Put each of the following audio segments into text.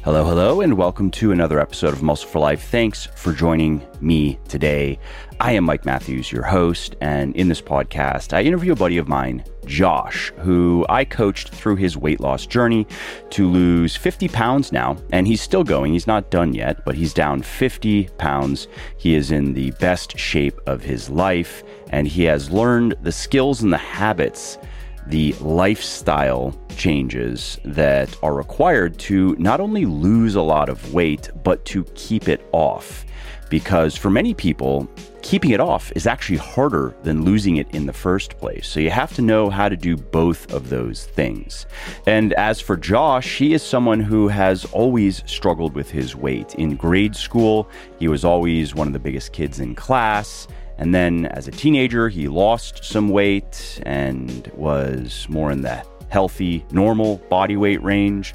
Hello, hello, and welcome to another episode of Muscle for Life. Thanks for joining me today. I am Mike Matthews, your host, and in this podcast, I interview a buddy of mine, Josh, who I coached through his weight loss journey to lose 50 pounds now, and he's still going. He's not done yet, but he's down 50 pounds. He is in the best shape of his life, and he has learned the skills and the habits, the lifestyle changes that are required to not only lose a lot of weight, but to keep it off. Because for many people, keeping it off is actually harder than losing it in the first place. So you have to know how to do both of those things. And as for Josh, he is someone who has always struggled with his weight. In grade school, he was always one of the biggest kids in class. And then as a teenager, he lost some weight and was more in the healthy, normal body weight range.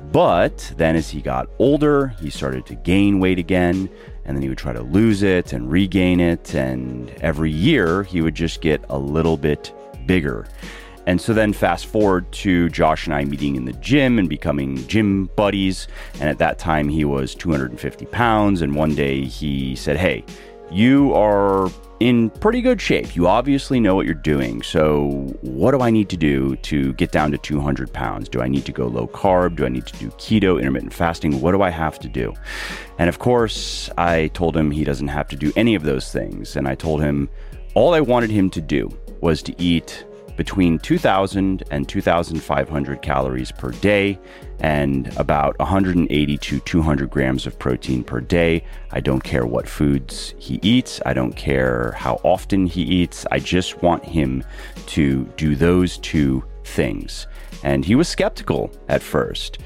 But then as he got older, he started to gain weight again, and then he would try to lose it and regain it. And every year he would just get a little bit bigger. And so then fast forward to Josh and I meeting in the gym and becoming gym buddies. And at that time he was 250 pounds. And one day he said, "Hey, you are in pretty good shape. You obviously know what you're doing. So what do I need to do to get down to 200 pounds? Do I need to go low carb? Do I need to do keto, intermittent fasting? What do I have to do?" And of course, I told him he doesn't have to do any of those things. And I told him all I wanted him to do was to eat between 2,000 and 2,500 calories per day and about 180 to 200 grams of protein per day. I don't care what foods he eats. I don't care how often he eats. I just want him to do those two things. And he was skeptical at first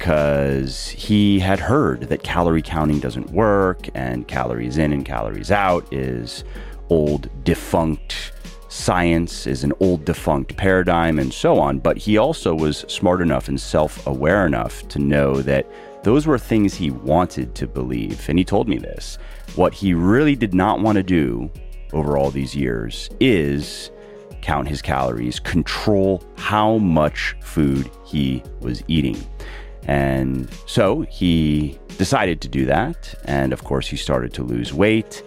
because he had heard that calorie counting doesn't work and calories in and calories out is old, defunct science, is an old defunct paradigm, and so on. But he also was smart enough and self-aware enough to know that those were things he wanted to believe. And he told me this. What he really did not want to do over all these years is count his calories, control how much food he was eating. And so he decided to do that. And of course, he started to lose weight.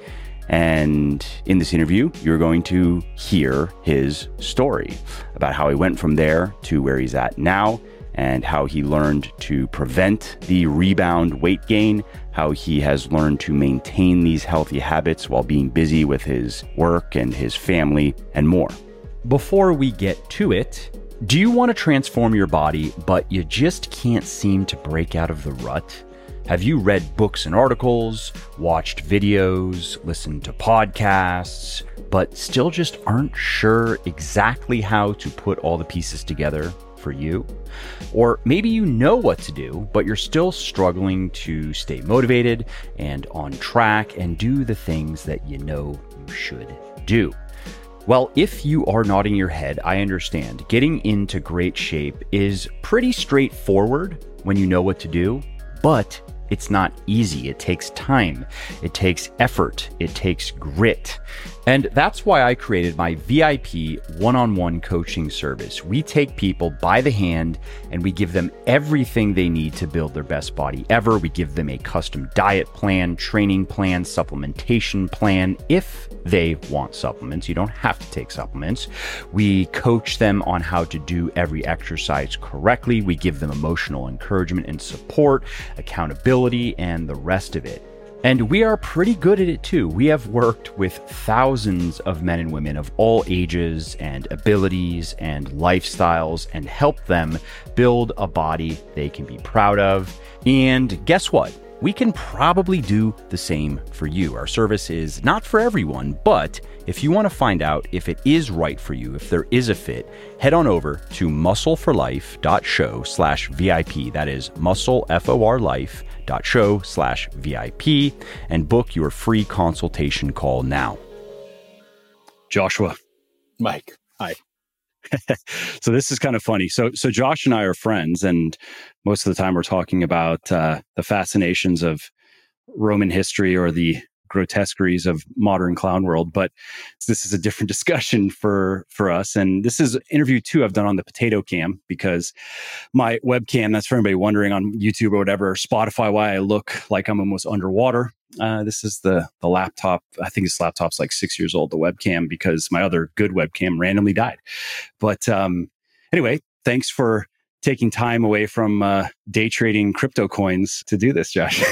And in this interview, you're going to hear his story about how he went from there to where he's at now and how he learned to prevent the rebound weight gain, how he has learned to maintain these healthy habits while being busy with his work and his family and more. Before we get to it, do you want to transform your body, but you just can't seem to break out of the rut? Have you read books and articles, watched videos, listened to podcasts, but still just aren't sure exactly how to put all the pieces together for you? Or maybe you know what to do, but you're still struggling to stay motivated and on track and do the things that you know you should do. Well, if you are nodding your head, I understand. Getting into great shape is pretty straightforward when you know what to do, but it's not easy. It takes time. It takes effort. It takes grit. And that's why I created my VIP one-on-one coaching service. We take people by the hand and we give them everything they need to build their best body ever. We give them a custom diet plan, training plan, supplementation plan. If they want supplements, you don't have to take supplements. We coach them on how to do every exercise correctly. We give them emotional encouragement and support, accountability, and the rest of it. And we are pretty good at it too. We have worked with thousands of men and women of all ages and abilities and lifestyles and helped them build a body they can be proud of. And guess what? We can probably do the same for you. Our service is not for everyone, but if you want to find out if it is right for you, if there is a fit, head on over to muscleforlife.show/VIP. That is muscleforlife.show/VIP and book your free consultation call now. Joshua. Mike. Hi. So this is kind of funny. So Josh and I are friends, and most of the time we're talking about the fascinations of Roman history or the grotesqueries of modern clown world. But this is a different discussion for us. And this is interview 2 I've done on the Potato Cam, because my webcam, that's for anybody wondering on YouTube or whatever, Spotify, why I look like I'm almost underwater. This is the laptop. I think this laptop's like 6 years old, the webcam, because my other good webcam randomly died. But anyway, thanks for taking time away from day trading crypto coins to do this, Josh.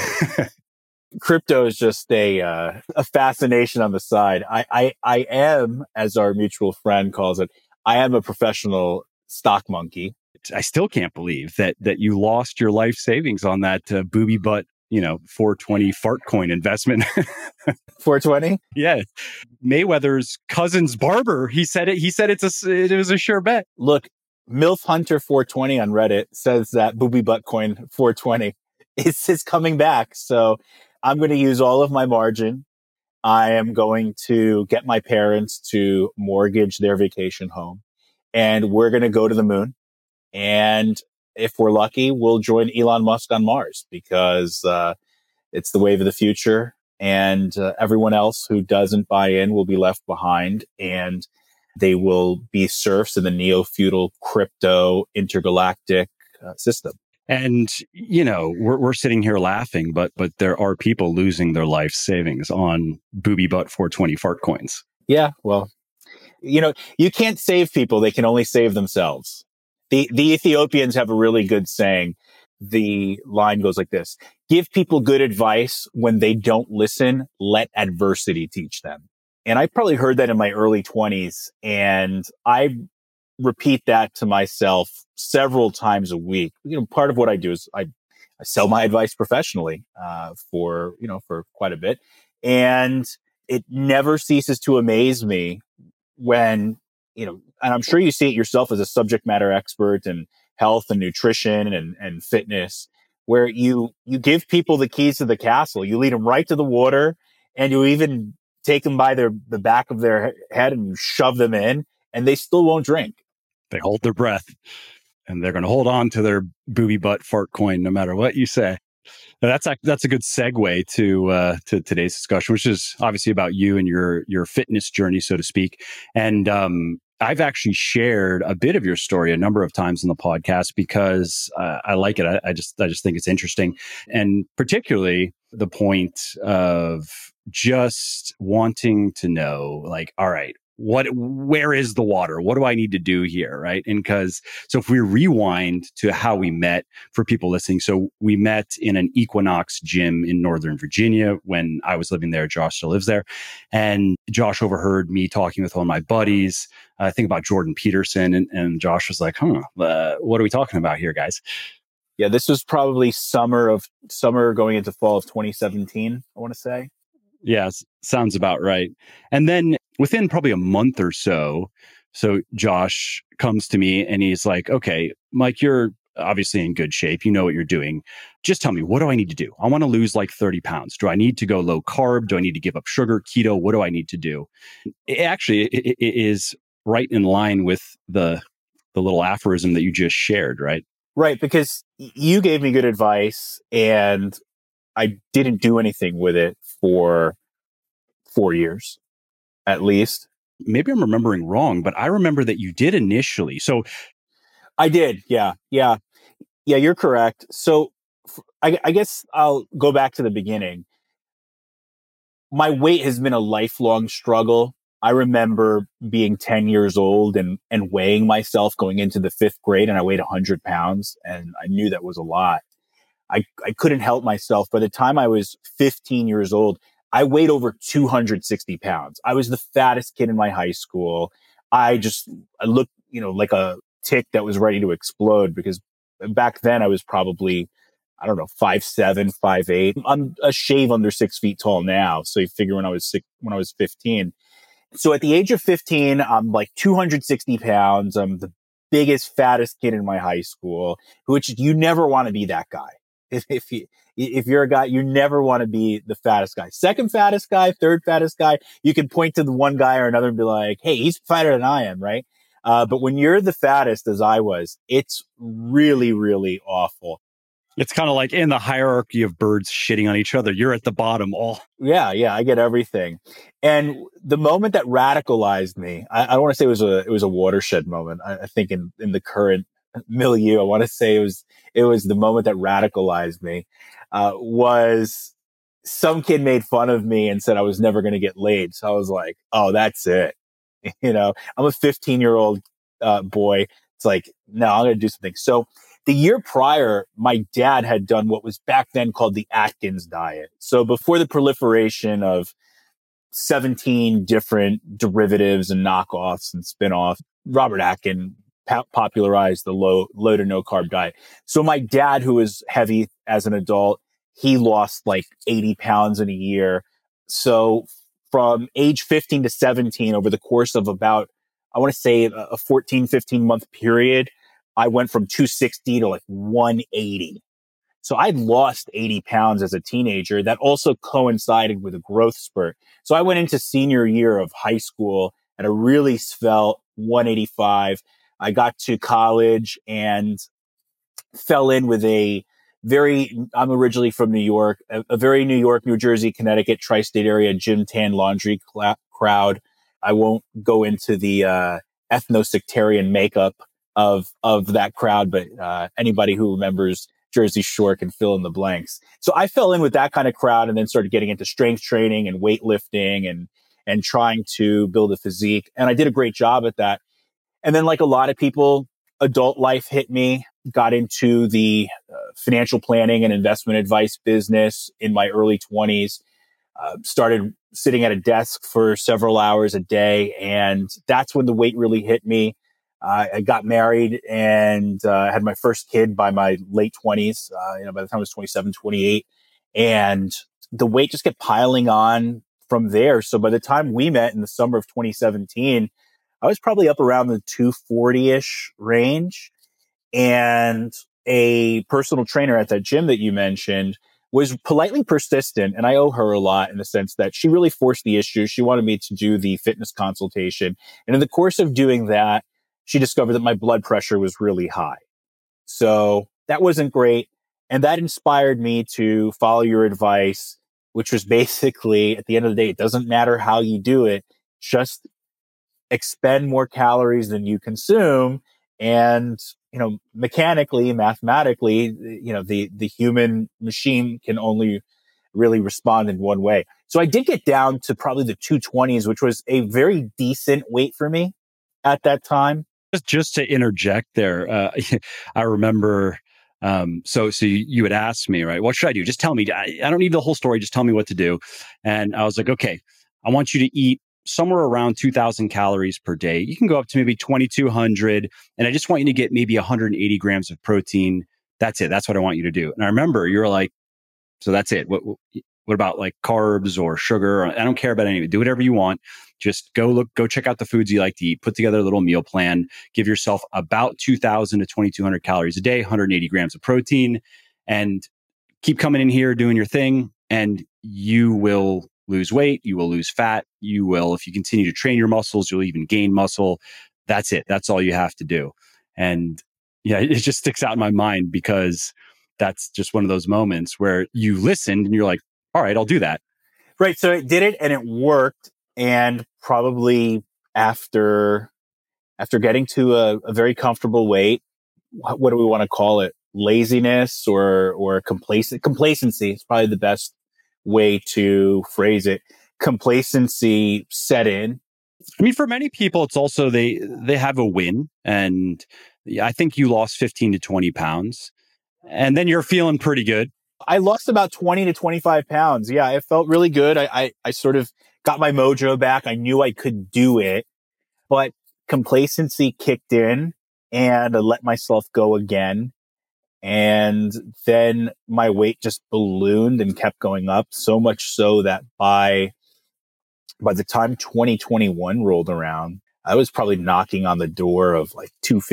Crypto is just a fascination on the side. I am, as our mutual friend calls it, I am a professional stock monkey. I still can't believe that you lost your life savings on that booby butt, 420 fart coin investment. 420? Yeah. Mayweather's cousin's barber, he said it was a sure bet. Look, MILF Hunter 420 on Reddit says that booby butt coin 420 is coming back. So I'm going to use all of my margin. I am going to get my parents to mortgage their vacation home, and we're going to go to the moon. And if we're lucky, we'll join Elon Musk on Mars, because it's the wave of the future. And everyone else who doesn't buy in will be left behind, and they will be serfs in the neo-feudal crypto intergalactic system. And, we're sitting here laughing, but there are people losing their life savings on booby butt 420 fart coins. Yeah, well, you can't save people. They can only save themselves. The Ethiopians have a really good saying. The line goes like this: give people good advice when they don't listen, let adversity teach them. And I probably heard that in my early 20s, and I repeat that to myself several times a week. Part of what I do is I sell my advice professionally for quite a bit, and it never ceases to amaze me when and I'm sure you see it yourself as a subject matter expert in health and nutrition and fitness, where you give people the keys to the castle. You lead them right to the water, and you even take them by the back of their head and you shove them in, and they still won't drink. They hold their breath, and they're going to hold on to their booby butt fart coin no matter what you say. Now, that's a good segue to today's discussion, which is obviously about you and your fitness journey, so to speak. And I've actually shared a bit of your story a number of times in the podcast because I like it. I just think it's interesting, and particularly the point of just wanting to know, like, all right, where is the water? What do I need to do here? Right. And so if we rewind to how we met for people listening, so we met in an Equinox gym in Northern Virginia when I was living there. Josh still lives there. And Josh overheard me talking with one of my buddies, I think about Jordan Peterson. And Josh was like, what are we talking about here, guys? Yeah, this was probably summer going into fall of 2017, I want to say. Yeah, sounds about right. And then within probably a month or so Josh comes to me and he's like, okay, Mike, you're obviously in good shape. You know what you're doing. Just tell me, what do I need to do? I want to lose like 30 pounds. Do I need to go low carb? Do I need to give up sugar, keto? What do I need to do? It is right in line with the little aphorism that you just shared, right? Right, because you gave me good advice and I didn't do anything with it for 4 years, at least. Maybe I'm remembering wrong, but I remember that you did initially. So I did. Yeah, you're correct. So I guess I'll go back to the beginning. My weight has been a lifelong struggle. I remember being 10 years old and weighing myself going into the 5th grade, and I weighed 100 pounds, and I knew that was a lot. I couldn't help myself. By the time I was 15 years old, I weighed over 260 pounds. I was the fattest kid in my high school. I looked, like a tick that was ready to explode, because back then I was probably, 5'7", 5'8". I'm a shave under 6 feet tall now. So you figure when I was 15. So at the age of 15, I'm like 260 pounds. I'm the biggest, fattest kid in my high school, which you never want to be that guy. If you're a guy, you never want to be the fattest guy. Second fattest guy, third fattest guy, you can point to the one guy or another and be like, hey, he's fatter than I am, right? But when you're the fattest, as I was, it's really, really awful. It's kind of like in the hierarchy of birds shitting on each other. You're at the bottom. All Yeah, yeah, I get everything. And the moment that radicalized me, I don't want to say it was a watershed moment. I think in the current milieu, I want to say it was the moment that radicalized me. Was some kid made fun of me and said I was never going to get laid. So I was like, oh, that's it. I'm a 15-year-old boy. It's like, no, I'm going to do something. So the year prior, my dad had done what was back then called the Atkins diet. So before the proliferation of 17 different derivatives and knockoffs and spin-offs, Robert Atkins popularized the low to no carb diet. So my dad, who was heavy as an adult, he lost like 80 pounds in a year. So from age 15 to 17, over the course of about, I want to say a 14, 15 month period, I went from 260 to like 180. So I'd lost 80 pounds as a teenager. That also coincided with a growth spurt. So I went into senior year of high school at a really svelte 185. I got to college and fell in with I'm originally from New York, a very New York, New Jersey, Connecticut, tri-state area, gym tan laundry crowd. I won't go into the ethno-sectarian makeup of that crowd, but anybody who remembers Jersey Shore can fill in the blanks. So I fell in with that kind of crowd and then started getting into strength training and weightlifting and trying to build a physique. And I did a great job at that. And then, like a lot of people, adult life hit me, got into the financial planning and investment advice business in my early 20s, started sitting at a desk for several hours a day. And that's when the weight really hit me. I got married and had my first kid by my late 20s, by the time I was 27, 28. And the weight just kept piling on from there. So by the time we met in the summer of 2017, I was probably up around the 240-ish range. And a personal trainer at that gym that you mentioned was politely persistent. And I owe her a lot in the sense that she really forced the issue. She wanted me to do the fitness consultation. And in the course of doing that, she discovered that my blood pressure was really high. So that wasn't great. And that inspired me to follow your advice, which was basically, at the end of the day, it doesn't matter how you do it, just expend more calories than you consume. And, mechanically, mathematically, the human machine can only really respond in one way. So I did get down to probably the 220s, which was a very decent weight for me at that time. just to interject there, I remember. So you would ask me, right? What should I do? Just tell me. I don't need the whole story. Just tell me what to do. And I was like, okay, I want you to eat somewhere around 2,000 calories per day. You can go up to maybe 2,200. And I just want you to get maybe 180 grams of protein. That's it. That's what I want you to do. And I remember you were like, so that's it. What about like carbs or sugar? I don't care about any of it. Do whatever you want. Just go check out the foods you like to eat, put together a little meal plan, give yourself about 2,000 to 2,200 calories a day, 180 grams of protein, and keep coming in here doing your thing. And you will lose weight. You will lose fat. You will, if you continue to train your muscles, you'll even gain muscle. That's it. That's all you have to do. And yeah, it just sticks out in my mind because that's just one of those moments where you listened and you're like, all right, I'll do that. Right. So it did it and it worked. And probably after getting to a very comfortable weight, what do we want to call it? Laziness or complacency is probably the best way to phrase it. Complacency set in. I mean, for many people, it's also they have a win. And I think you lost 15 to 20 pounds. And then you're feeling pretty good. I lost about 20 to 25 pounds. Yeah, it felt really good. I sort of got my mojo back. I knew I could do it, but complacency kicked in and I let myself go again. And then my weight just ballooned and kept going up, so much so that by the time 2021 rolled around, I was probably knocking on the door of like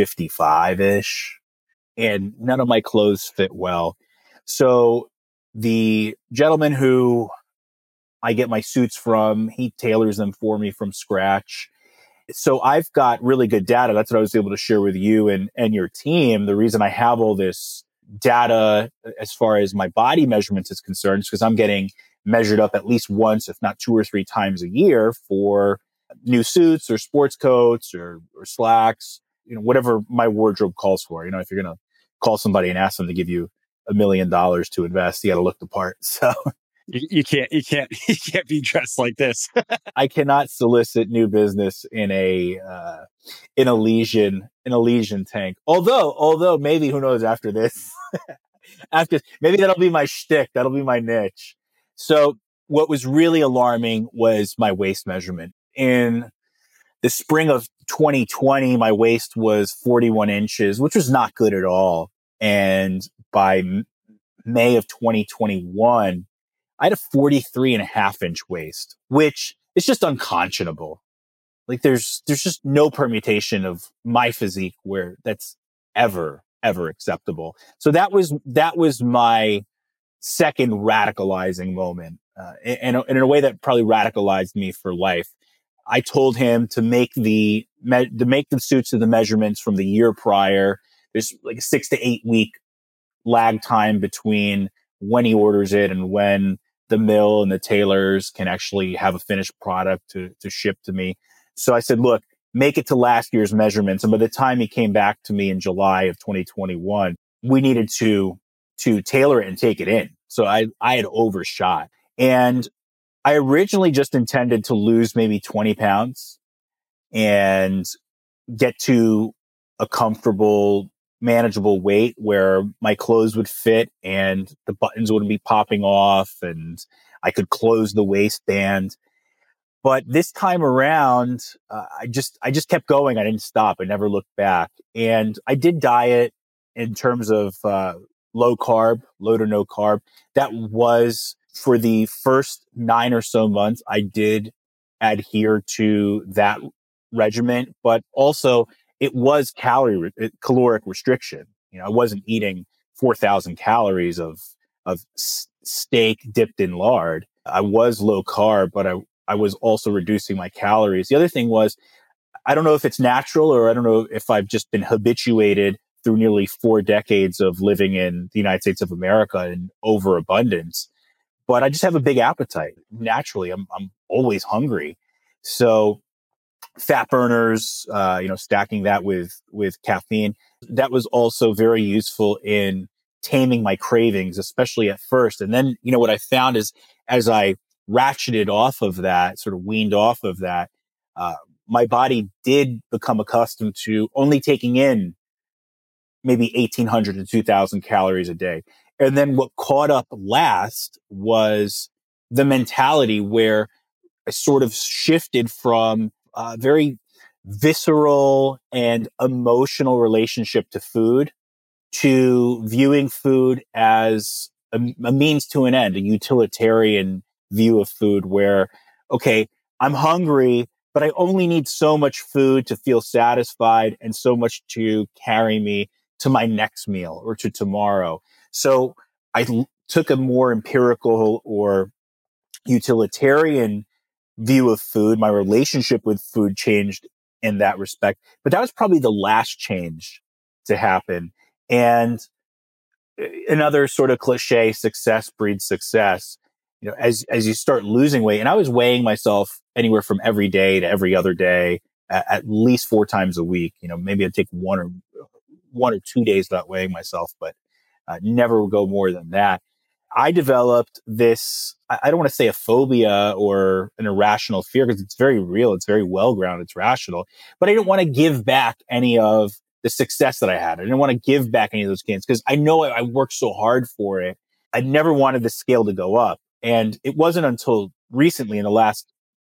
255-ish, and none of my clothes fit well. So the gentleman who I get my suits from, he tailors them for me from scratch. So I've got really good data. That's what I was able to share with you and your team. The reason I have all this data as far as my body measurements is concerned, because I'm getting measured up at least once, if not 2 or 3 times a year for new suits or sports coats or slacks, whatever my wardrobe calls for. If you're going to call somebody and ask them to give you $1 million to invest, you got to look the part. So you can't you can't be dressed like this. I cannot solicit new business in a Elysian tank. Although maybe, who knows, after this, maybe that'll be my shtick. That'll be my niche. So what was really alarming was my waist measurement. In the spring of 2020, my waist was 41 inches, which was not good at all. And by May of 2021, I had a 43 and a half inch waist, which is just unconscionable. Like there's just no permutation of my physique where that's ever acceptable. So that was my second radicalizing moment, and in a way that probably radicalized me for life. I told him to make the suits to the measurements from the year prior. There's like a 6 to 8 week lag time between when he orders it and when the mill and the tailors can actually have a finished product to ship to me. So I said, look, make it to last year's measurements. And by the time he came back to me in July of 2021, we needed to tailor it and take it in. So I had overshot. And I originally just intended to lose maybe 20 pounds and get to a comfortable, manageable weight where my clothes would fit and the buttons wouldn't be popping off and I could close the waistband. But this time around, I just kept going. I didn't stop. I never looked back. And I did diet in terms of low to no carb. That was for the first 9 or so months. I did adhere to that regimen, but also it was caloric restriction. I wasn't eating 4,000 calories of steak dipped in lard. I was low carb, but I was also reducing my calories. The other thing was, I don't know if it's natural or I don't know if I've just been habituated through nearly 4 decades of living in the United States of America in overabundance, but I just have a big appetite. Naturally, I'm always hungry. So fat burners, stacking that with caffeine, that was also very useful in taming my cravings, especially at first. And then, what I found is as I ratcheted off of that, sort of weaned off of that, my body did become accustomed to only taking in maybe 1,800 to 2,000 calories a day. And then what caught up last was the mentality where I sort of shifted from a very visceral and emotional relationship to food to viewing food as a means to an end, a utilitarian view of food where, okay, I'm hungry, but I only need so much food to feel satisfied and so much to carry me to my next meal or to tomorrow. So I took a more empirical or utilitarian view of food. My relationship with food changed in that respect, but that was probably the last change to happen. And another sort of cliche, success breeds success. As you start losing weight, and I was weighing myself anywhere from every day to every other day, at least 4 times a week. Maybe I'd take one or 2 days without weighing myself, but never go more than that. I developed this, I don't want to say a phobia or an irrational fear because it's very real. It's very well grounded. It's rational, but I didn't want to give back any of the success that I had. I didn't want to give back any of those gains because I know I worked so hard for it. I never wanted the scale to go up. And it wasn't until recently in the last,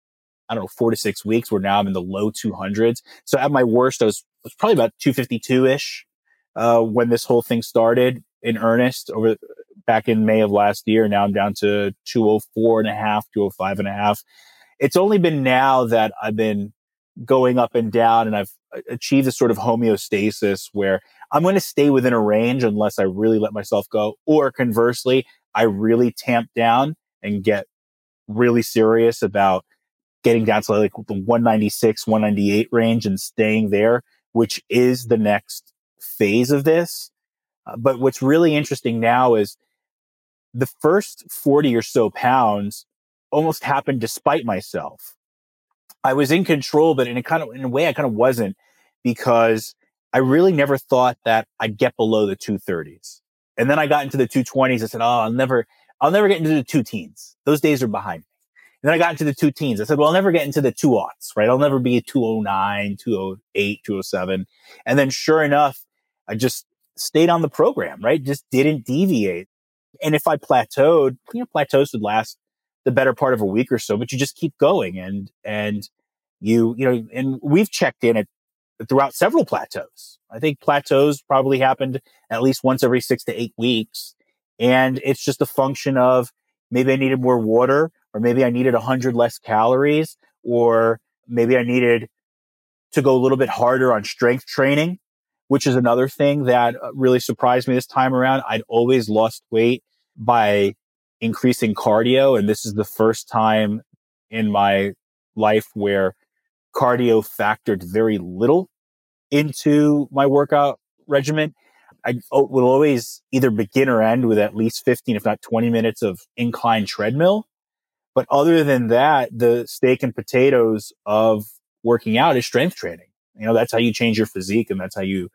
4 to 6 weeks where now I'm in the low 200s. So at my worst, I was probably about 252-ish when this whole thing started in earnest back in May of last year. Now I'm down to 204 and a half, 205 and a half. It's only been now that I've been going up and down and I've achieved a sort of homeostasis where I'm going to stay within a range unless I really let myself go. Or conversely, I really tamp down and get really serious about getting down to like the 196, 198 range and staying there, which is the next phase of this. But what's really interesting now is the first 40 or so pounds almost happened despite myself. I was in control, but in a way I kind of wasn't, because I really never thought that I'd get below the 230s. And then I got into the 220s. I said, oh, I'll never get into the two teens. Those days are behind me. And then I got into the two teens. I said, well, I'll never get into the two aughts, right? I'll never be a 209, 208, 207. And then sure enough, I just stayed on the program, right? Just didn't deviate. And if I plateaued, plateaus would last the better part of a week or so, but you just keep going. And and we've checked in throughout several plateaus. I think plateaus probably happened at least once every 6 to 8 weeks. And it's just a function of maybe I needed more water, or maybe I needed 100 less calories, or maybe I needed to go a little bit harder on strength training, which is another thing that really surprised me this time around. I'd always lost weight by increasing cardio. And this is the first time in my life where cardio factored very little into my workout regimen. I will always either begin or end with at least 15, if not 20 minutes of incline treadmill. But other than that, the steak and potatoes of working out is strength training. That's how you change your physique, and that's how you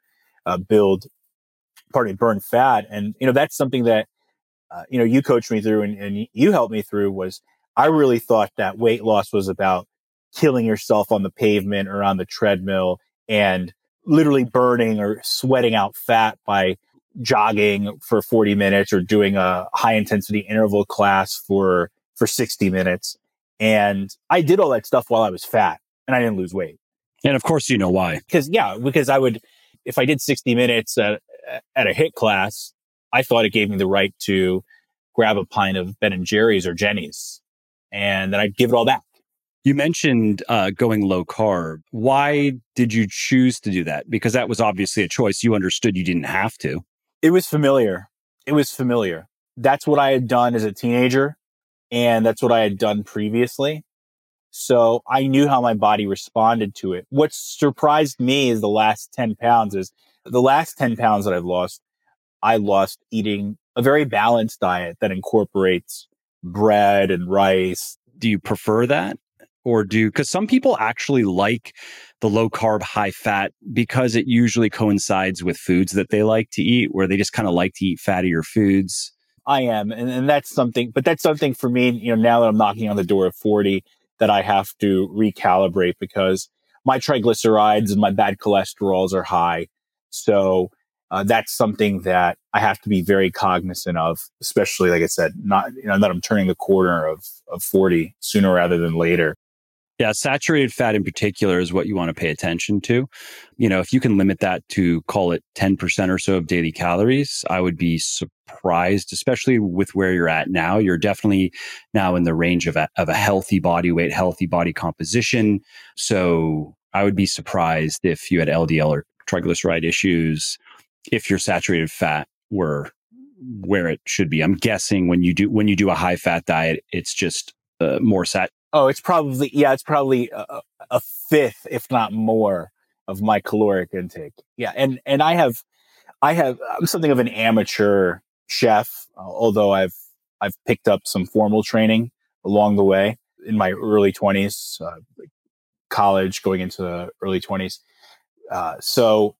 burn fat. And, that's something that, you coached me through and you helped me through. Was I really thought that weight loss was about killing yourself on the pavement or on the treadmill and literally burning or sweating out fat by jogging for 40 minutes or doing a high intensity interval class for 60 minutes. And I did all that stuff while I was fat and I didn't lose weight. And of course, you know why. Because I would, if I did 60 minutes at a HIIT class, I thought it gave me the right to grab a pint of Ben and Jerry's or Jenny's, and then I'd give it all back. You mentioned going low carb. Why did you choose to do that? Because that was obviously a choice. You understood you didn't have to. It was familiar. That's what I had done as a teenager, and that's what I had done previously. So I knew how my body responded to it. What surprised me is the last 10 pounds that I've lost, I lost eating a very balanced diet that incorporates bread and rice. Do you prefer that? Because some people actually like the low carb, high fat because it usually coincides with foods that they like to eat, where they just kind of like to eat fattier foods. I am. And that's something for me, now that I'm knocking on the door of 40, that I have to recalibrate, because my triglycerides and my bad cholesterols are high. So that's something that I have to be very cognizant of, especially, like I said, that I'm turning the corner of 40 sooner rather than later. Yeah, saturated fat in particular is what you want to pay attention to. If you can limit that to, call it 10% or so of daily calories, I would be surprised, especially with where you're at now. You're definitely now in the range of a healthy body weight, healthy body composition. So I would be surprised if you had LDL or triglyceride issues, if your saturated fat were where it should be. I'm guessing when you do a high fat diet, it's just more Oh, it's probably a fifth, if not more, of my caloric intake. Yeah. And I'm something of an amateur chef, although I've picked up some formal training along the way in my early 20s, college going into the early 20s. So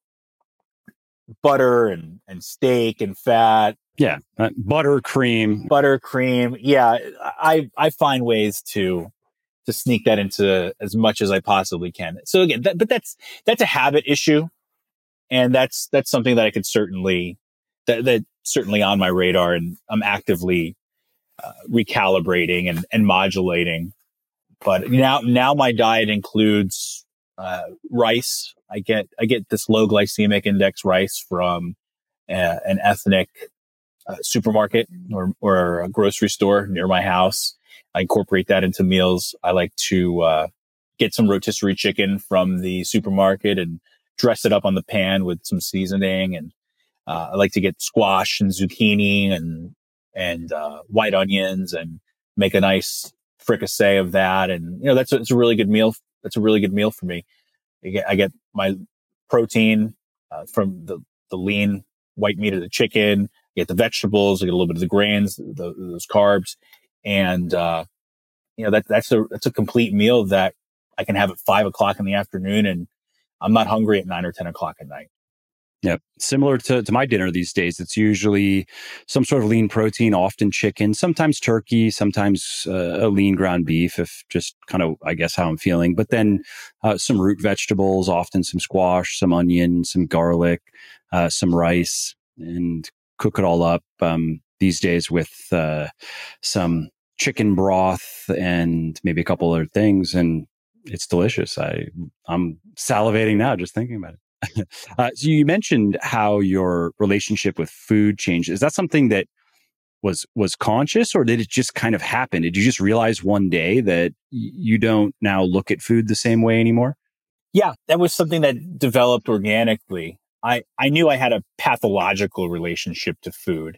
butter and steak and fat. Yeah. Butter, cream. Yeah. I find ways to sneak that into as much as I possibly can. So again, but that's a habit issue. And that's something that I could certainly on my radar, and I'm actively recalibrating and modulating. But now my diet includes rice. I get this low glycemic index rice from an ethnic supermarket or a grocery store near my house. I incorporate that into meals. I like to get some rotisserie chicken from the supermarket and dress it up on the pan with some seasoning. And I like to get squash and zucchini and white onions and make a nice fricassee of that. And it's a really good meal. That's a really good meal for me. I get my protein from the lean white meat of the chicken, I get the vegetables, I get a little bit of the grains, those carbs. And, that's a complete meal that I can have at 5 o'clock in the afternoon, and I'm not hungry at 9 or 10 o'clock at night. Yeah. Similar to my dinner these days, it's usually some sort of lean protein, often chicken, sometimes turkey, sometimes a lean ground beef, if just kind of, I guess, how I'm feeling. But then some root vegetables, often some squash, some onion, some garlic, some rice, and cook it all up these days with some chicken broth and maybe a couple other things. And it's delicious. I'm salivating now just thinking about it. So you mentioned how your relationship with food changed. Is that something that was conscious, or did it just kind of happen? Did you just realize one day that you don't now look at food the same way anymore? Yeah, that was something that developed organically. I knew I had a pathological relationship to food.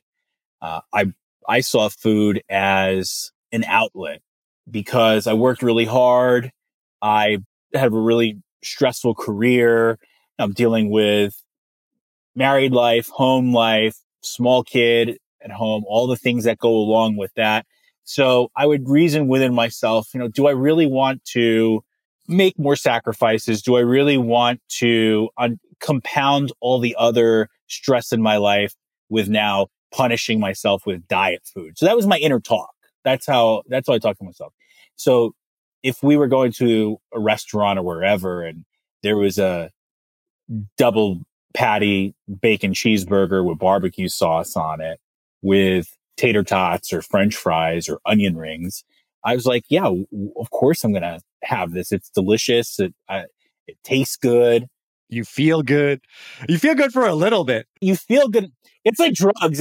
I saw food as an outlet because I worked really hard. I had a really stressful career. I'm dealing with married life, home life, small kid at home, all the things that go along with that. So I would reason within myself, do I really want to make more sacrifices? Do I really want to compound all the other stress in my life with now punishing myself with diet food? So that was my inner talk. That's how I talk to myself. So if we were going to a restaurant or wherever and there was a double patty bacon cheeseburger with barbecue sauce on it with tater tots or French fries or onion rings, I was like, yeah, of course I'm going to have this. It's delicious. It tastes good. You feel good. You feel good for a little bit. You feel good. It's like drugs.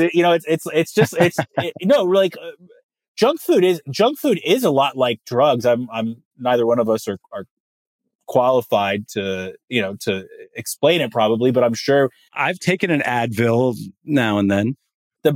Like junk food is a lot like drugs. I'm neither one of us are qualified to explain it probably, but I'm sure I've taken an Advil now and then. The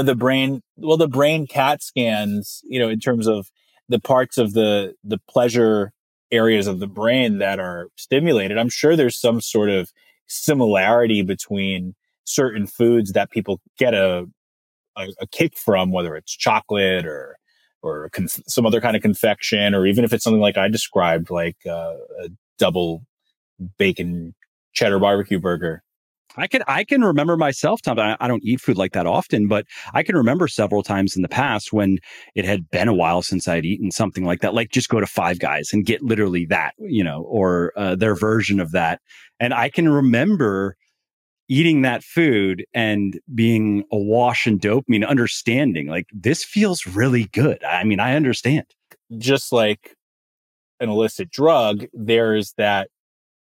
brain CAT scans, in terms of the parts of the pleasure areas of the brain that are stimulated, I'm sure there's some sort of similarity between certain foods that people get a kick from, whether it's chocolate or some other kind of confection, or even if it's something like I described, like a double bacon cheddar barbecue burger. I can remember myself, Tom. I don't eat food like that often, but I can remember several times in the past when it had been a while since I'd eaten something like that, like just go to Five Guys and get literally that, or their version of that. And I can remember eating that food and being awash in dopamine, understanding like this feels really good. I mean, I understand. Just like an illicit drug, there's that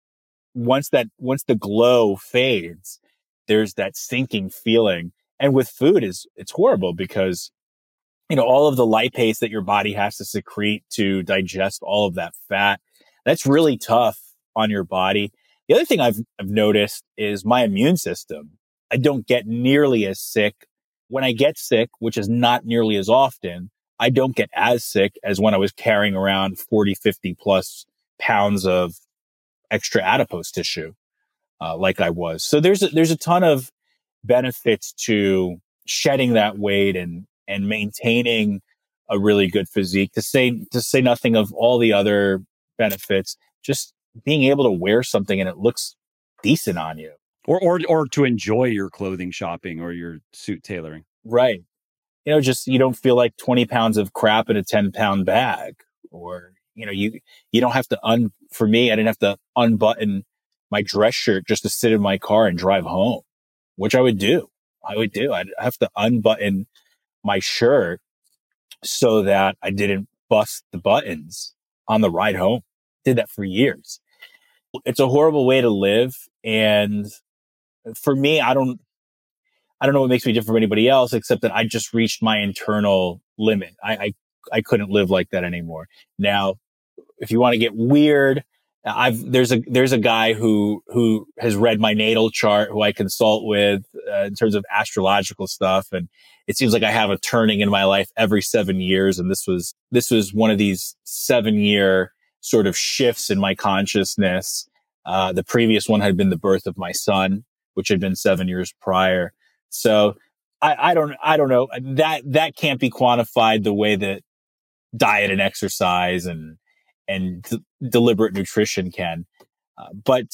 once the glow fades, there's that sinking feeling. And with food it's horrible because, all of the lipase that your body has to secrete to digest all of that fat, that's really tough on your body. The other thing I've noticed is my immune system. I don't get nearly as sick. When I get sick, which is not nearly as often, I don't get as sick as when I was carrying around 40, 50 plus pounds of extra adipose tissue, like I was. So there's a ton of benefits to shedding that weight and maintaining a really good physique, to say nothing of all the other benefits. Just being able to wear something and it looks decent on you, or to enjoy your clothing shopping or your suit tailoring. Right. Just you don't feel like 20 pounds of crap in a 10-pound bag, or you don't have to for me, I didn't have to unbutton my dress shirt just to sit in my car and drive home, which I would do. I'd have to unbutton my shirt so that I didn't bust the buttons on the ride home. Did that for years. It's a horrible way to live. And for me, I don't know what makes me different from anybody else, except that I just reached my internal limit. I couldn't live like that anymore. Now, if you want to get weird, there's a guy who has read my natal chart, who I consult with in terms of astrological stuff, and it seems like I have a turning in my life every 7 years, and this was one of these 7-year sort of shifts in my consciousness. The previous one had been the birth of my son, which had been 7 years prior. So I don't know, that can't be quantified the way that diet and exercise and deliberate nutrition can. But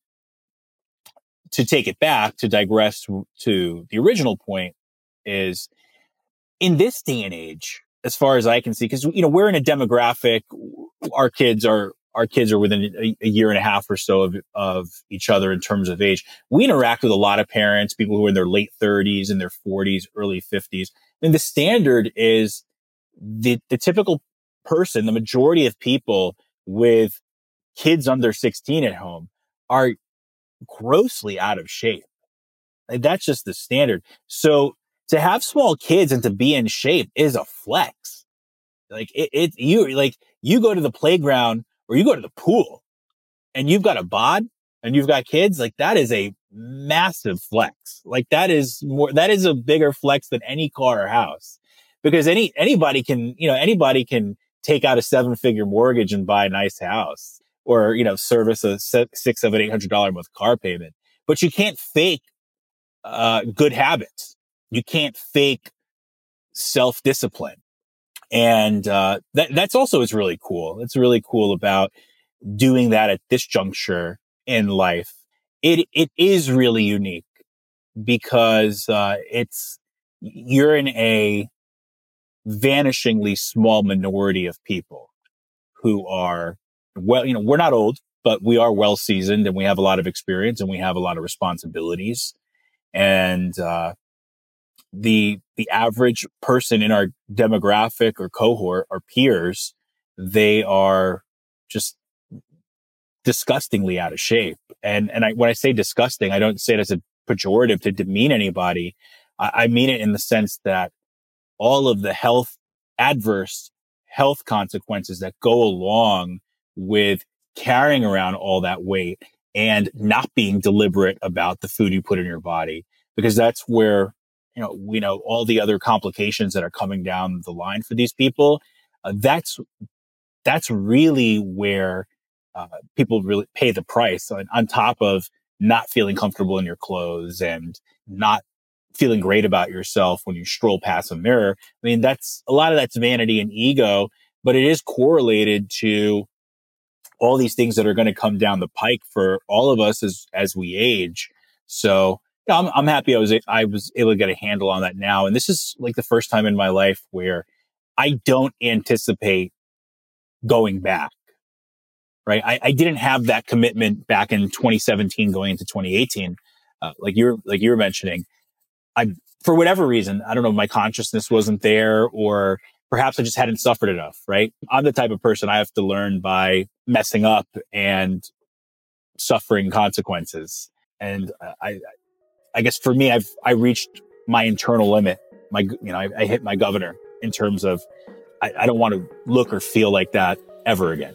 to take it back, to digress to the original point, is in this day and age, as far as I can see, because we're in a demographic, our kids are within a year and a half or so of each other in terms of age. We interact with a lot of parents, people who are in their late 30s and their 40s, early 50s. And the standard is the typical person, the majority of people with kids under 16 at home are grossly out of shape. Like, that's just the standard. So to have small kids and to be in shape is a flex. Like you go to the playground or you go to the pool and you've got a bod and you've got kids, like that is a massive flex. Like that is a bigger flex than any car or house, because anybody can take out a 7-figure mortgage and buy a nice house, or, service a $600-$800 a month car payment. But you can't fake, good habits. You can't fake self-discipline. And, that's also is really cool. It's really cool about doing that at this juncture in life. It is really unique because, you're in a vanishingly small minority of people who are, well, we're not old, but we are well seasoned and we have a lot of experience and we have a lot of responsibilities. And, the average person in our demographic or cohort, our peers, they are just disgustingly out of shape. And when I say disgusting, I don't say it as a pejorative to demean anybody. I mean it in the sense that all of the adverse health consequences that go along with carrying around all that weight and not being deliberate about the food you put in your body, because that's where, we know all the other complications that are coming down the line for these people. That's really where, people really pay the price on top of not feeling comfortable in your clothes and not feeling great about yourself when you stroll past a mirror. I mean, that's a lot of that's vanity and ego, but it is correlated to all these things that are going to come down the pike for all of us as we age. So I'm happy I was able to get a handle on that now. And this is like the first time in my life where I don't anticipate going back. Right. I didn't have that commitment back in 2017 going into 2018. Like you were mentioning, for whatever reason, I don't know, my consciousness wasn't there, or perhaps I just hadn't suffered enough. Right. I'm the type of person I have to learn by messing up and suffering consequences. And I guess for me, I reached my internal limit. I hit my governor in terms of, I don't want to look or feel like that ever again.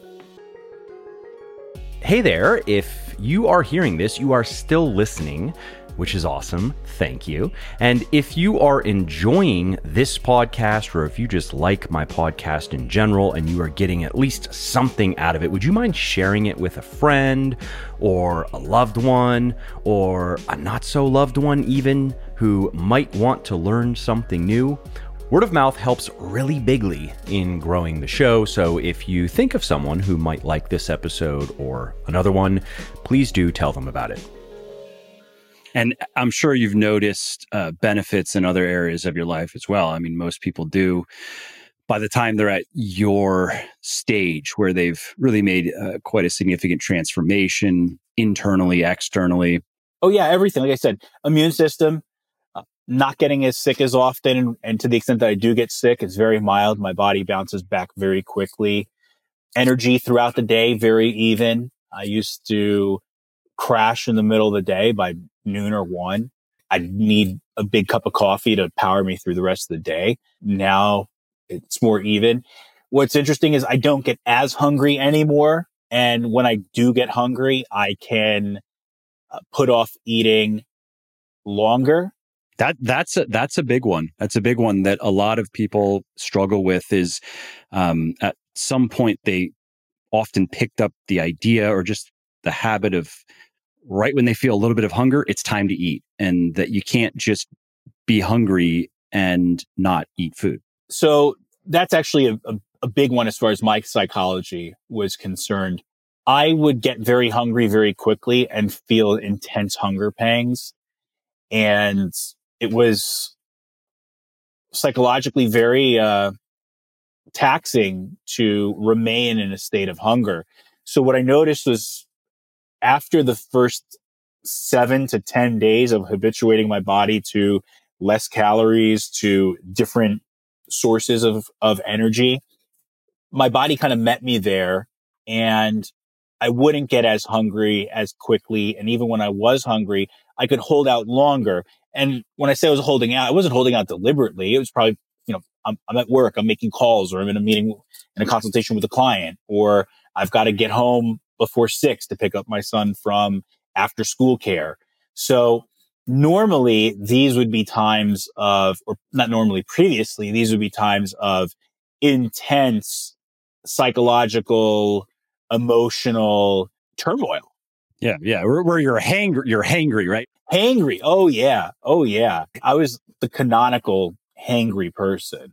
Hey there, if you are hearing this, you are still listening, which is awesome. Thank you. And if you are enjoying this podcast, or if you just like my podcast in general and you are getting at least something out of it, would you mind sharing it with a friend or a loved one or a not so loved one even, who might want to learn something new? Word of mouth helps really bigly in growing the show, so if you think of someone who might like this episode or another one, please do tell them about it. And I'm sure you've noticed benefits in other areas of your life as well. I mean, most people do by the time they're at your stage where they've really made quite a significant transformation internally, externally. Oh yeah, everything. Like I said, immune system, not getting as sick as often. And to the extent that I do get sick, it's very mild. My body bounces back very quickly. Energy throughout the day, very even. I used to crash in the middle of the day by noon or 1. I'd need a big cup of coffee to power me through the rest of the day. Now it's more even. What's interesting is I don't get as hungry anymore. And when I do get hungry, I can put off eating longer. That's a big one. That's a big one that a lot of people struggle with is, at some point they often picked up the idea or just the habit of right when they feel a little bit of hunger, it's time to eat, and that you can't just be hungry and not eat food? So that's actually a big one as far as my psychology was concerned. I would get very hungry very quickly and feel intense hunger pangs. And it was psychologically very taxing to remain in a state of hunger. So what I noticed was after the first 7 to 10 days of habituating my body to less calories, to different sources of energy, my body kind of met me there, and I wouldn't get as hungry as quickly. And even when I was hungry, I could hold out longer. And when I say I was holding out, I wasn't holding out deliberately. It was probably, I'm at work, I'm making calls, or I'm in a meeting, in a consultation with a client, or I've got to get home before 6 to pick up my son from after school care. So normally these would be times of, or not normally, previously, these would be times of intense psychological, emotional turmoil. Yeah. Where you're hangry, right? Hangry. Oh yeah. Oh yeah. I was the canonical hangry person.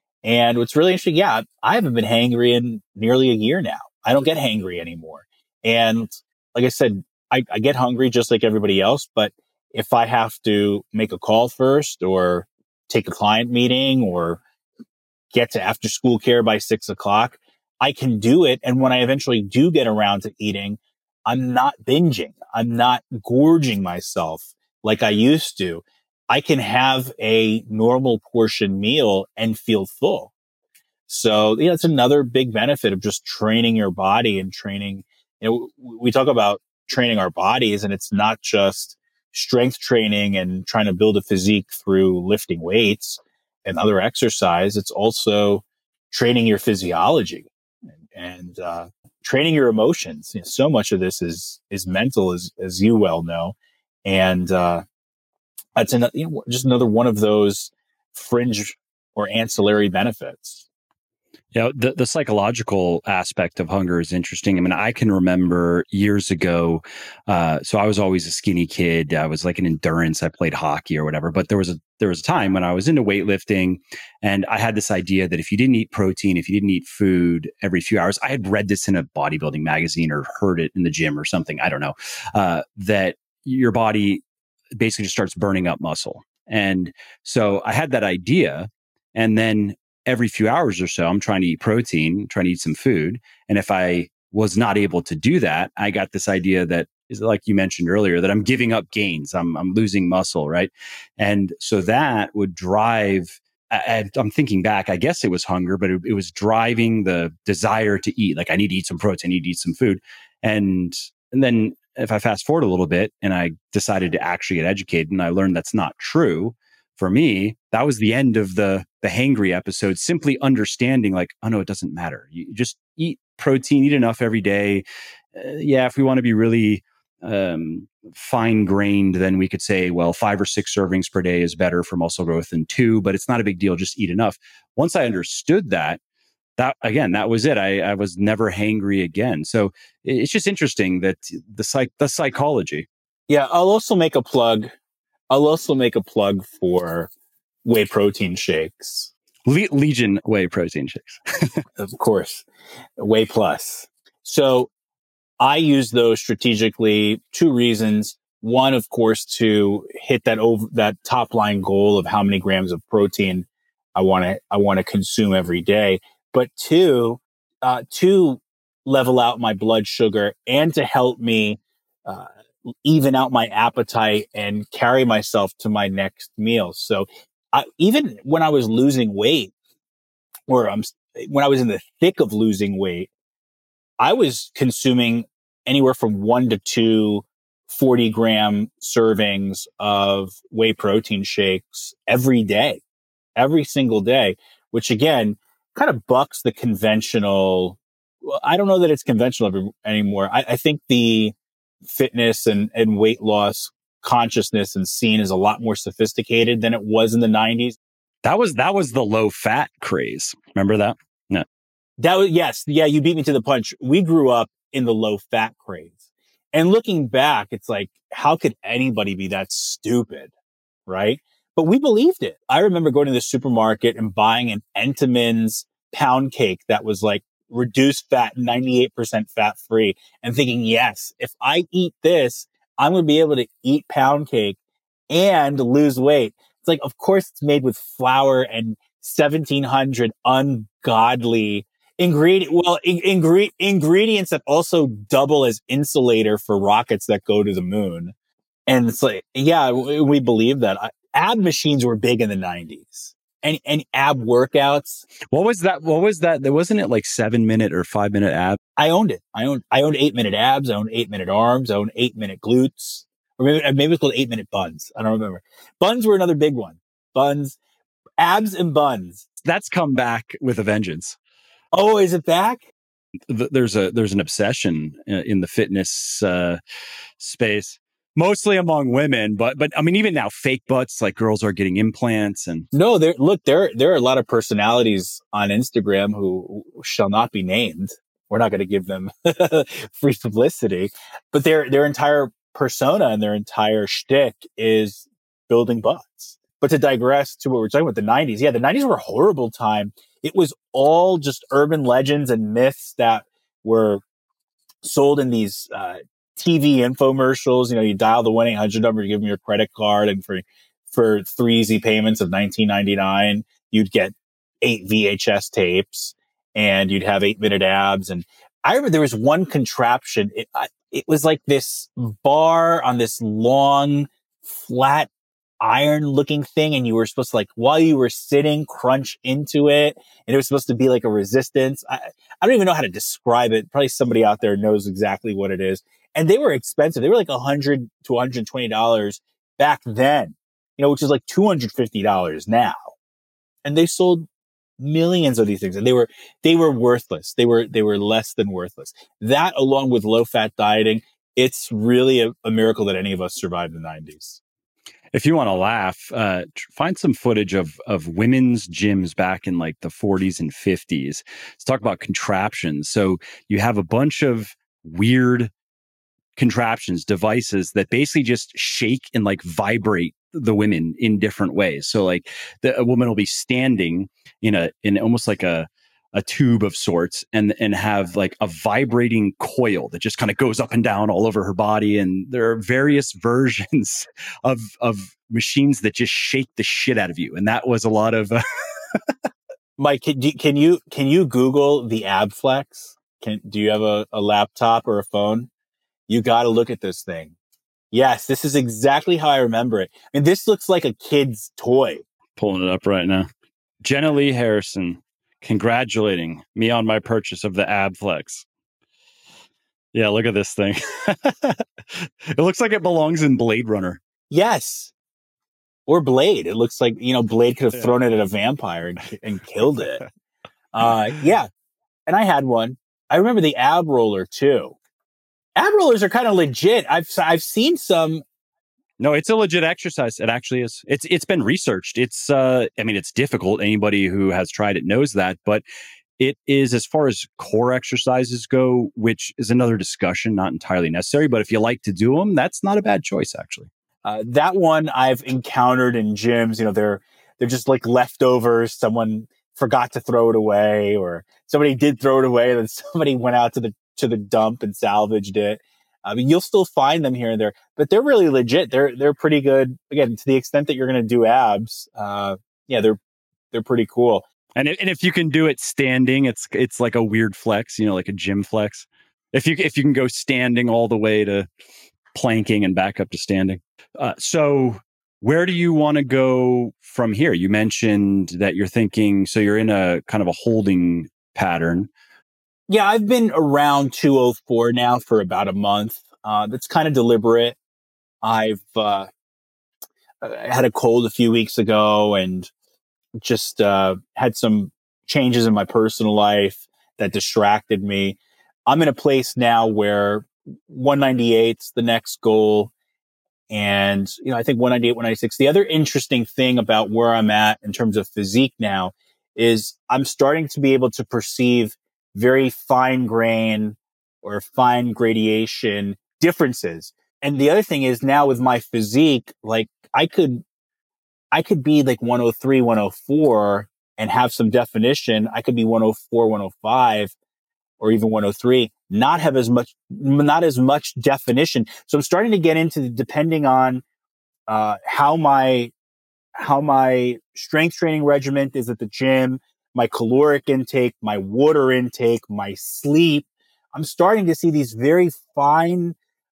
And what's really interesting, yeah, I haven't been hangry in nearly a year now. I don't get hangry anymore. And like I said, I get hungry just like everybody else. But if I have to make a call first, or take a client meeting, or get to after school care by 6 o'clock, I can do it. And when I eventually do get around to eating, I'm not binging. I'm not gorging myself like I used to. I can have a normal portion meal and feel full. So, it's another big benefit of just training your body and training. We talk about training our bodies, and it's not just strength training and trying to build a physique through lifting weights and other exercise. It's also training your physiology and training your emotions. So much of this is mental, as you well know. And, that's just another one of those fringe or ancillary benefits. Yeah, the psychological aspect of hunger is interesting. I mean, I can remember years ago. So I was always a skinny kid. I was like an endurance. I played hockey or whatever. But there was a time when I was into weightlifting, and I had this idea that if you didn't eat protein, if you didn't eat food every few hours, I had read this in a bodybuilding magazine or heard it in the gym or something. I don't know. That your body basically just starts burning up muscle. And so I had that idea, and then every few hours or so, I'm trying to eat protein, trying to eat some food. And if I was not able to do that, I got this idea that is, like you mentioned earlier, that I'm giving up gains. I'm losing muscle, right? And so that would drive. I'm thinking back, I guess it was hunger, but it was driving the desire to eat. Like, I need to eat some protein, I need to eat some food. And then if I fast forward a little bit and I decided to actually get educated, and I learned that's not true. For me, that was the end of the hangry episode, simply understanding like, oh no, it doesn't matter. You just eat protein, eat enough every day. If we want to be really fine grained, then we could say, well, 5 or 6 servings per day is better for muscle growth than 2, but it's not a big deal. Just eat enough. Once I understood that was it. I was never hangry again. So it's just interesting that the psychology. Yeah. I'll also make a plug for whey protein shakes. Legion whey protein shakes. Of course. Whey Plus. So I use those strategically. 2 reasons. One, of course, to hit that top line goal of how many grams of protein I want to consume every day. But 2, to level out my blood sugar and to help me even out my appetite and carry myself to my next meal. So even when I was losing weight, or when I was in the thick of losing weight, I was consuming anywhere from 1 to 2 40-gram servings of whey protein shakes every day, every single day, which again kind of bucks the conventional. Well, I don't know that it's conventional anymore. I think the fitness and weight loss consciousness and scene is a lot more sophisticated than it was in the 90s. That was the low fat craze. Remember that? No. Yes. Yeah. You beat me to the punch. We grew up in the low fat craze. And looking back, it's like, how could anybody be that stupid? Right. But we believed it. I remember going to the supermarket and buying an Entenmann's pound cake that was like reduced fat, 98% fat free, and thinking, yes, if I eat this, I'm going to be able to eat pound cake and lose weight. It's like, of course, it's made with flour and 1700 ungodly ingredients that also double as insulator for rockets that go to the moon. And it's like, yeah, we believe that. Ab machines were big in the 90s. And ab workouts. What was that? There wasn't it like 7-minute or 5-minute abs? I owned it. I owned 8-minute abs. I owned 8-minute arms. I owned 8-minute glutes. Or maybe it's called 8-minute buns. I don't remember. Buns were another big one. Buns, abs and buns. That's come back with a vengeance. Oh, is it back? There's an obsession in the fitness space, mostly among women, but I mean, even now, fake butts, like girls are getting implants. And no, there are a lot of personalities on Instagram who shall not be named. We're not going to give them free publicity, but their entire persona and their entire shtick is building butts. But to digress to what we're talking about, the 90s. Yeah, the 90s were a horrible time. It was all just urban legends and myths that were sold in these TV infomercials. You know, you dial the 1-800 number, you give them your credit card, and for 3 easy payments of $19.99, you'd get 8 VHS tapes and you'd have 8-minute abs. And I remember there was one contraption. It was like this bar on this long, flat iron looking thing, and you were supposed to, like, while you were sitting, crunch into it, and it was supposed to be like a resistance. I don't even know how to describe it. Probably somebody out there knows exactly what it is. And they were expensive. They were like $100 to $120 back then, you know, which is like $250 now. And they sold millions of these things, and they were worthless. They were less than worthless. That, along with low fat dieting, it's really a miracle that any of us survived the 90s. If you want to laugh, find some footage of women's gyms back in like the 40s and 50s. Let's talk about contraptions. So you have a bunch of weird contraptions, devices that basically just shake and like vibrate the women in different ways. So like a woman will be standing in almost like a tube of sorts and have like a vibrating coil that just kind of goes up and down all over her body. And there are various versions of machines that just shake the shit out of you. And that was a lot of Mike, can you Google the AbFlex? Do you have a laptop or a phone? You got to look at this thing. Yes, this is exactly how I remember it. And this looks like a kid's toy. Pulling it up right now. Jenna Lee Harrison congratulating me on my purchase of the AbFlex. Yeah, look at this thing. It looks like it belongs in Blade Runner. Yes. Or Blade. It looks like, you know, Blade could have thrown it at a vampire and killed it. Yeah. And I had one. I remember the ab roller too. Ab rollers are kind of legit. I've seen some. No, it's a legit exercise. It actually is. It's been researched. It's it's difficult. Anybody who has tried it knows that, but it is, as far as core exercises go, which is another discussion, not entirely necessary. But if you like to do them, that's not a bad choice, actually. That one I've encountered in gyms. You know, they're just like leftovers. Someone forgot to throw it away, or somebody did throw it away, and then somebody went out to the dump and salvaged it. I mean, you'll still find them here and there, but they're really legit. They're pretty good. Again, to the extent that you're going to do abs, yeah, they're pretty cool. And if you can do it standing, it's like a weird flex, you know, like a gym flex. If you can go standing all the way to planking and back up to standing. So where do you want to go from here? You mentioned that you're thinking, so you're in a kind of a holding pattern. Yeah, I've been around 204 now for about a month. That's kind of deliberate. I've had a cold a few weeks ago and just had some changes in my personal life that distracted me. I'm in a place now where 198's the next goal. And, you know, I think 198, 196. The other interesting thing about where I'm at in terms of physique now is I'm starting to be able to perceive very fine grain or fine gradation differences. And the other thing is, now with my physique, like I could I could be like 103, 104 and have some definition. I could be 104, 105 or even 103, not as much definition. So I'm starting to get into depending on, how my strength training regimen is at the gym, my caloric intake, my water intake, my sleep. I'm starting to see these very fine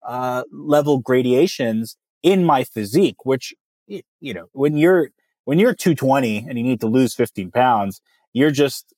level gradations in my physique, which, when you're 220 and you need to lose 15 pounds, you're just,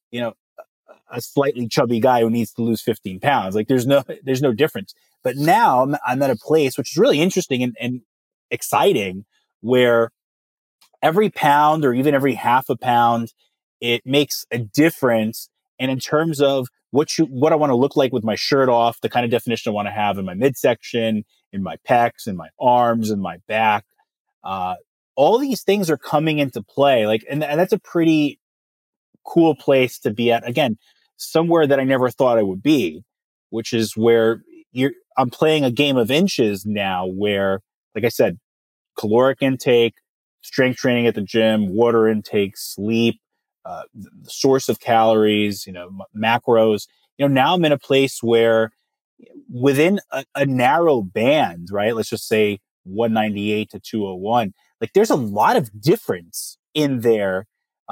a slightly chubby guy who needs to lose 15 pounds. Like there's no difference. But now I'm at a place which is really interesting and exciting, where every pound or even every half a pound, it makes a difference. And in terms of what I want to look like with my shirt off, the kind of definition I want to have in my midsection, in my pecs, in my arms, in my back, uh, all these things are coming into play. Like, and that's a pretty cool place to be at. Again, somewhere that I never thought I would be, which is where I'm playing a game of inches now where, like I said, caloric intake, strength training at the gym, water intake, sleep, the source of calories, macros. Now I'm in a place where within a narrow band, right? Let's just say 198 to 201. Like there's a lot of difference in there.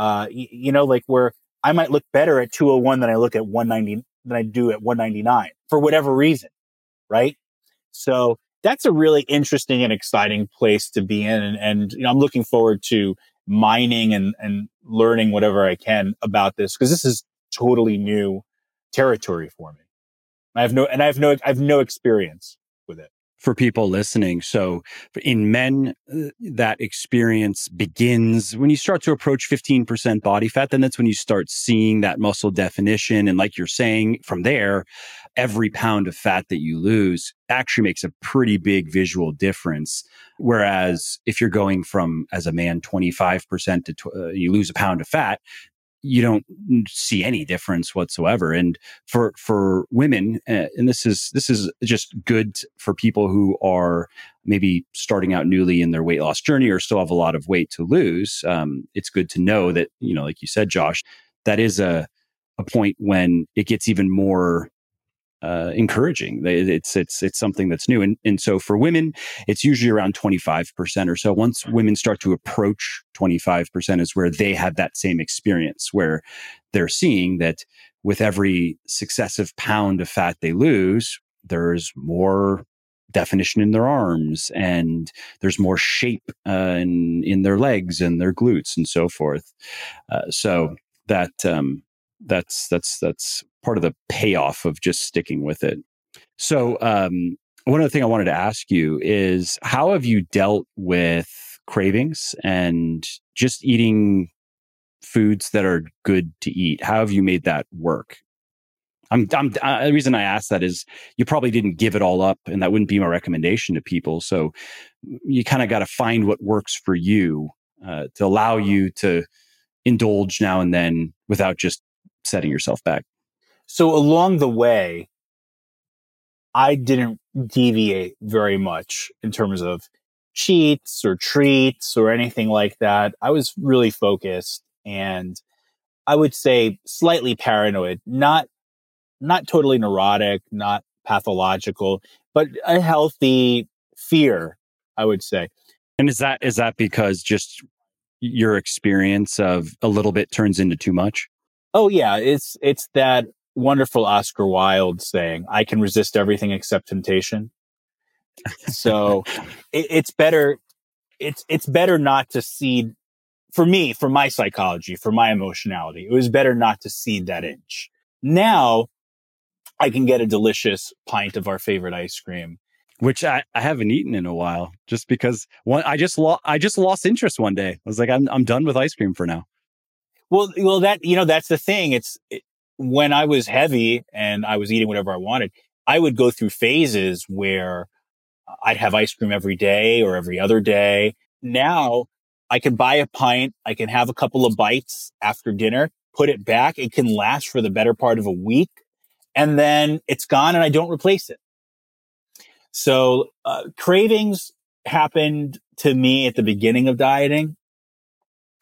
Like where I might look better at 201 than I look at 190 than I do at 199 for whatever reason, right? So that's a really interesting and exciting place to be in. And I'm looking forward to mining and learning whatever I can about this, because this is totally new territory for me. I have no experience with it. For people listening, so in men, that experience begins when you start to approach 15% body fat. Then that's when you start seeing that muscle definition. And like you're saying, from there, every pound of fat that you lose actually makes a pretty big visual difference. Whereas if you're going from, as a man, 25% to you lose a pound of fat, you don't see any difference whatsoever. And for women, and this is just good for people who are maybe starting out newly in their weight loss journey or still have a lot of weight to lose. It's good to know that, like you said, Josh, that is a point when it gets even more encouraging. It's something that's new. And so for women, it's usually around 25% or so. Once women start to approach 25% is where they have that same experience, where they're seeing that with every successive pound of fat they lose, there's more definition in their arms and there's more shape in their legs and their glutes and so forth. So that's part of the payoff of just sticking with it. So one other thing I wanted to ask you is, how have you dealt with cravings and just eating foods that are good to eat? How have you made that work? The reason I ask that is you probably didn't give it all up, and that wouldn't be my recommendation to people. So you kind of got to find what works for you to allow you to indulge now and then without just setting yourself back. So along the way, I didn't deviate very much in terms of cheats or treats or anything like that. I was really focused, and I would say slightly paranoid, not totally neurotic, not pathological, but a healthy fear, I would say. And is that because just your experience of a little bit turns into too much? Oh yeah, it's that wonderful Oscar Wilde saying, "I can resist everything except temptation." So it's better. It's better not to cede. For me, for my psychology, for my emotionality, it was better not to cede that inch. Now I can get a delicious pint of our favorite ice cream, which I haven't eaten in a while, just because I just lost interest one day. I was like, I'm done with ice cream for now. Well, that's the thing. When I was heavy and I was eating whatever I wanted, I would go through phases where I'd have ice cream every day or every other day. Now I can buy a pint. I can have a couple of bites after dinner, put it back. It can last for the better part of a week, and then it's gone and I don't replace it. So cravings happened to me at the beginning of dieting.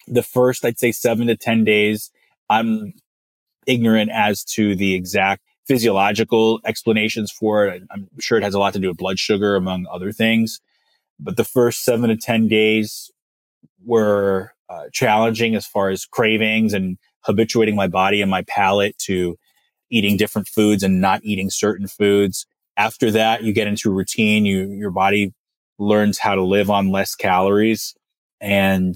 The first, I'd say 7 to 10 days, I'm ignorant as to the exact physiological explanations for it. I'm sure it has a lot to do with blood sugar, among other things. But the first 7 to 10 days were challenging as far as cravings and habituating my body and my palate to eating different foods and not eating certain foods. After that, you get into routine. Your body learns how to live on less calories, and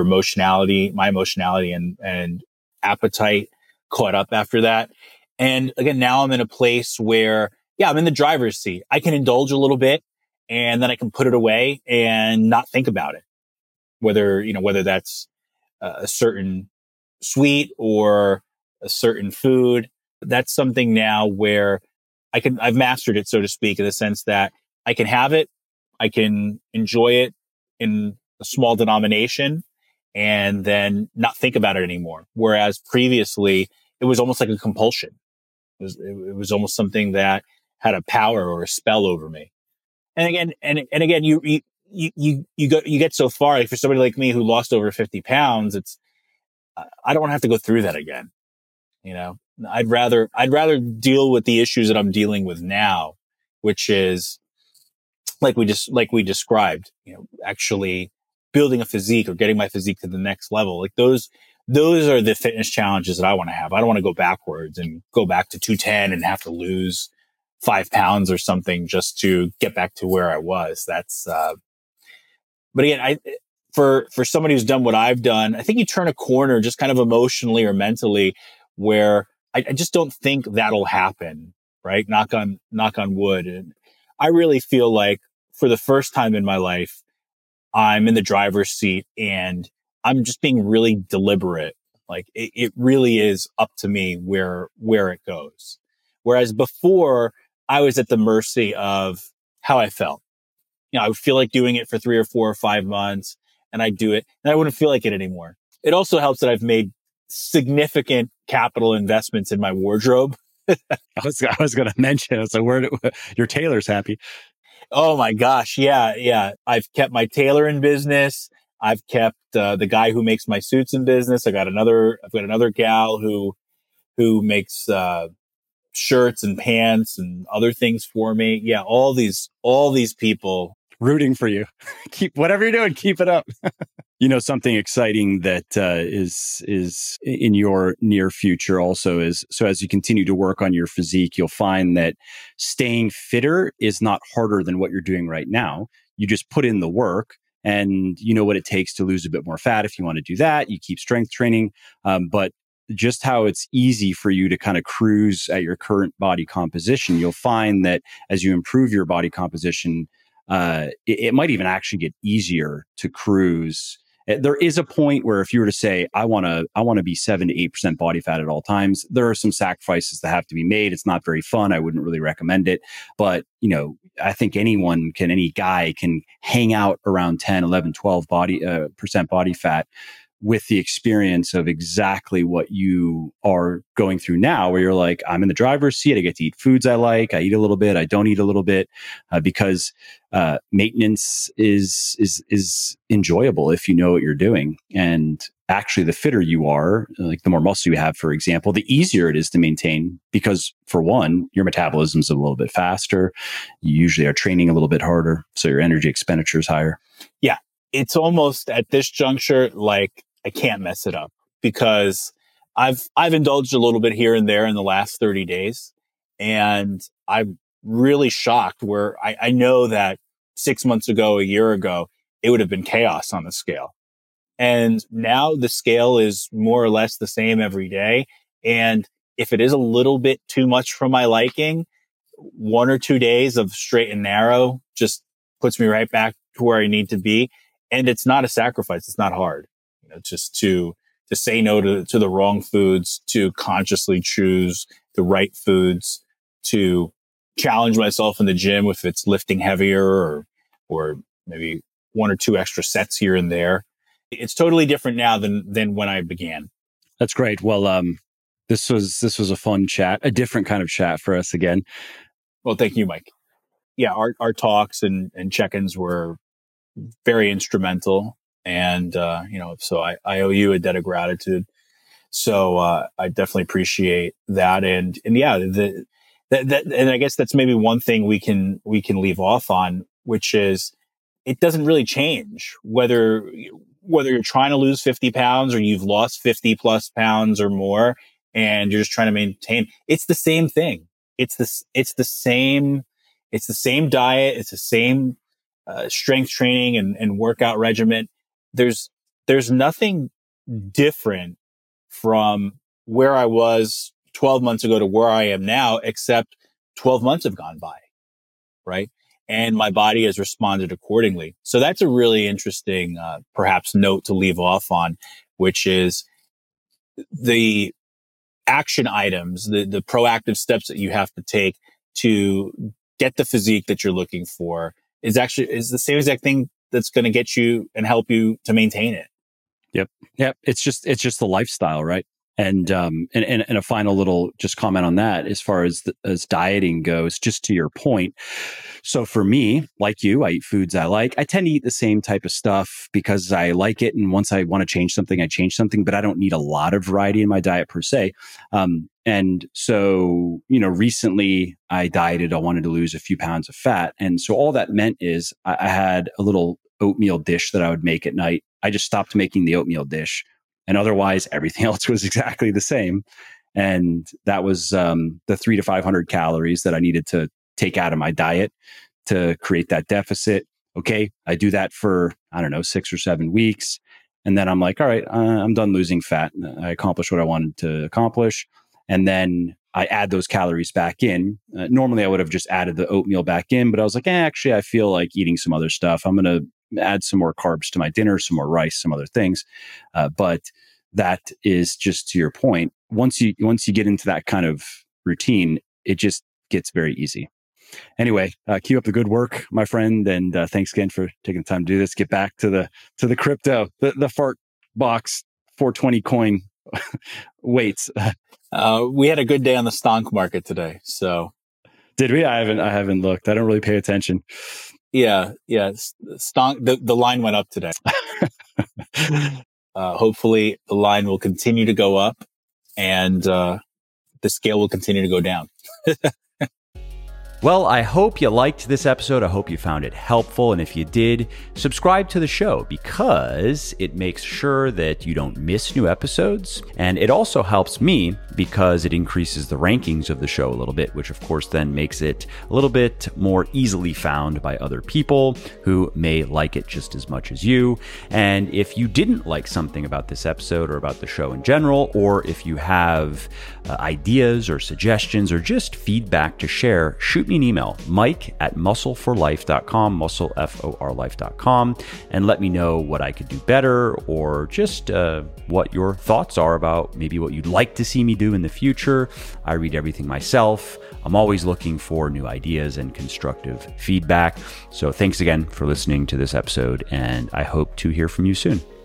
my emotionality and appetite caught up after that. And again, now I'm in a place where, yeah, I'm in the driver's seat. I can indulge a little bit and then I can put it away and not think about it. Whether that's a certain sweet or a certain food. That's something now where I've mastered it, so to speak, in the sense that I can have it, I can enjoy it in a small denomination and then not think about it anymore. Whereas previously it was almost like a compulsion. It was almost something that had a power or a spell over me. And again, you get so far. Like for somebody like me who lost over 50 pounds, I don't want to have to go through that again. I'd rather deal with the issues that I'm dealing with now, which is like we described, actually building a physique or getting my physique to the next level. Like those are the fitness challenges that I want to have. I don't want to go backwards and go back to 210 and have to lose 5 pounds or something just to get back to where I was. But again, for somebody who's done what I've done, I think you turn a corner just kind of emotionally or mentally where I just don't think that'll happen, right? Knock on wood. And I really feel like for the first time in my life, I'm in the driver's seat and I'm just being really deliberate. Like it really is up to me where it goes. Whereas before I was at the mercy of how I felt. I would feel like doing it for 3 or 4 or 5 months and I'd do it and I wouldn't feel like it anymore. It also helps that I've made significant capital investments in my wardrobe. I was going to mention, it's like, your tailor's happy. Oh my gosh. Yeah. Yeah. I've kept my tailor in business. I've kept the guy who makes my suits in business. I've got another gal who makes shirts and pants and other things for me. Yeah. All these people rooting for you. Keep whatever you're doing, keep it up. Something exciting that is in your near future also is, so as you continue to work on your physique, you'll find that staying fitter is not harder than what you're doing right now. You just put in the work and you know what it takes to lose a bit more fat. If you want to do that, you keep strength training. But just how it's easy for you to kind of cruise at your current body composition, you'll find that as you improve your body composition, it might even actually get easier to cruise. There is a point where if you were to say, I want to be 7 to 8% body fat at all times, there are some sacrifices that have to be made. It's not very fun. I wouldn't really recommend it. But, I think any guy can hang out around 10, 11, 12 percent body fat with the experience of exactly what you are going through now, where you're like, I'm in the driver's seat. I get to eat foods I like. I eat a little bit. I don't eat a little bit, because maintenance is enjoyable if you know what you're doing. And actually, the fitter you are, like the more muscle you have, for example, the easier it is to maintain, because for one, your metabolism is a little bit faster. You usually are training a little bit harder, so your energy expenditure is higher. Yeah. It's almost at this juncture like I can't mess it up, because I've indulged a little bit here and there in the last 30 days. And I'm really shocked where I know that 6 months ago, a year ago, it would have been chaos on the scale. And now the scale is more or less the same every day. And if it is a little bit too much for my liking, 1 or 2 days of straight and narrow just puts me right back to where I need to be. And it's not a sacrifice. It's not hard. Just to say no to the wrong foods, to consciously choose the right foods, to challenge myself in the gym if it's lifting heavier or maybe 1 or 2 extra sets here and there. It's totally different now than when I began. That's great. Well, this was a fun chat, a different kind of chat for us again. Well, thank you, Mike. Yeah, our talks and check-ins were very instrumental. And, so I owe you a debt of gratitude. So, I definitely appreciate that. And yeah, and I guess that's maybe one thing we can leave off on, which is it doesn't really change whether you're trying to lose 50 pounds or you've lost 50 plus pounds or more and you're just trying to maintain. It's the same thing. It's the same diet. It's the same strength training and workout regimen. There's nothing different from where I was 12 months ago to where I am now, except 12 months have gone by, right? And my body has responded accordingly. So that's a really interesting, perhaps note to leave off on, which is the action items, the proactive steps that you have to take to get the physique that you're looking for is the same exact thing that's going to get you and help you to maintain it. Yep. It's just the lifestyle, right? And a final little just comment on that, as far as dieting goes, just to your point. So for me, like you, I eat foods I like. I tend to eat the same type of stuff because I like it. And once I want to change something, I change something, but I don't need a lot of variety in my diet per se. And so, recently I dieted. I wanted to lose a few pounds of fat. And so all that meant is I had a little oatmeal dish that I would make at night. I just stopped making the oatmeal dish. And otherwise, everything else was exactly the same. And that was the 300 to 500 calories that I needed to take out of my diet to create that deficit. Okay, I do that for, 6 or 7 weeks. And then I'm like, all right, I'm done losing fat. I accomplished what I wanted to accomplish. And then I add those calories back in. Normally, I would have just added the oatmeal back in, but I was like, actually, I feel like eating some other stuff. I'm going to add some more carbs to my dinner, some more rice, some other things. But that is just to your point. Once you get into that kind of routine, it just gets very easy. Anyway, keep up the good work, my friend, and thanks again for taking the time to do this. Get back to the crypto, the fart box 420 coin weights. We had a good day on the stock market today. So did we? I haven't looked. I don't really pay attention. Yeah. Stock, the line went up today. Hopefully the line will continue to go up and the scale will continue to go down. Well, I hope you liked this episode. I hope you found it helpful. And if you did, subscribe to the show because it makes sure that you don't miss new episodes. And it also helps me because it increases the rankings of the show a little bit, which of course then makes it a little bit more easily found by other people who may like it just as much as you. And if you didn't like something about this episode or about the show in general, or if you have ideas or suggestions or just feedback to share, shoot me an email, mike@muscleforlife.com, muscleforlife.com, and let me know what I could do better or just what your thoughts are about maybe what you'd like to see me do in the future. I read everything myself. I'm always looking for new ideas and constructive feedback. So thanks again for listening to this episode, and I hope to hear from you soon.